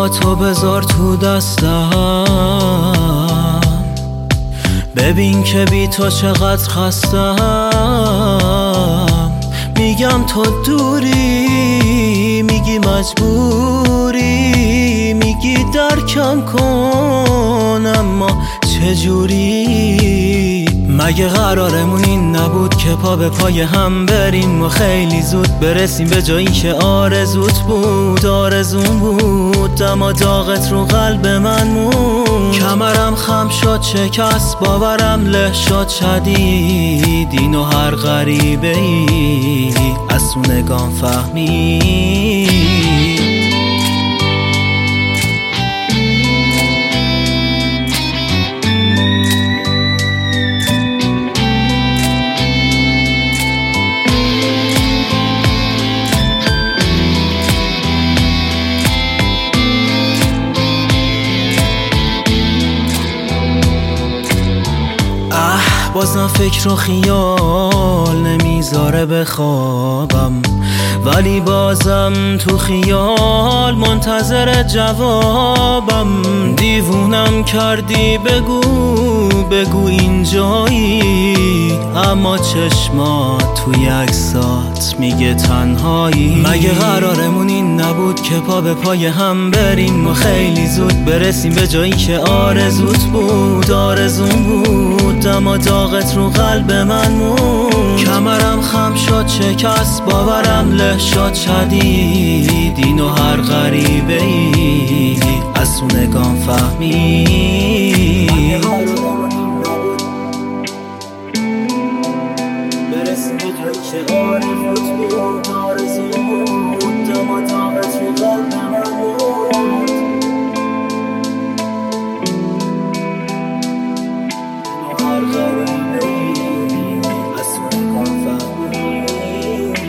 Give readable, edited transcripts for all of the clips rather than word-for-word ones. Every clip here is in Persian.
تو بذار تو دستم، ببین که بی تو چقدر خستم. میگم تو دوری، میگی مجبوری، میگی درکم کن، اما چجوری؟ مگه قرارمون این نبود که پا به پای هم بریم و خیلی زود برسیم به جایی که آرزوت بود، آرزون بود، اما داغت رو قلب من موند. کمرم خم شد شکست، باورم له شد شدید، اینو هر غریبه ای از تو نگام فهمید. بازم فکر و خیال نمیذاره بخوابم، ولی بازم تو خیال منتظر جوابم. دیوونم کردی، بگو بگو اینجایی، اما چشمات توی عکسات میگه تنهایی. مگه قرارمون این نبود که پا به پای هم بریم و خیلی زود برسیم به جایی که آرزوت بود، آرزون بود، اما داغت رو قلب من موند. کمرم خم شد شکست، باورم له شد شدید، اینو هر غریبه ای از تو نگام فهمید. برسیم به جایی که آرزوت بود، آرزون بود، اما داغت رو قلب من موند. اینو هر غریبه ای از تو نگام فهمید.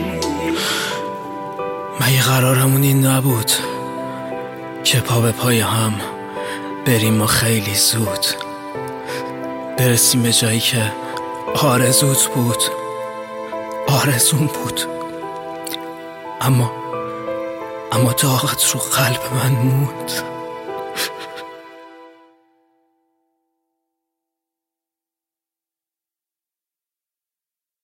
مگه قرارمون این نبود که پا به پای هم بریم و خیلی زود برسیم به جایی که آرزوت بود، آرزون بود، اما داغت رو قلب من موند.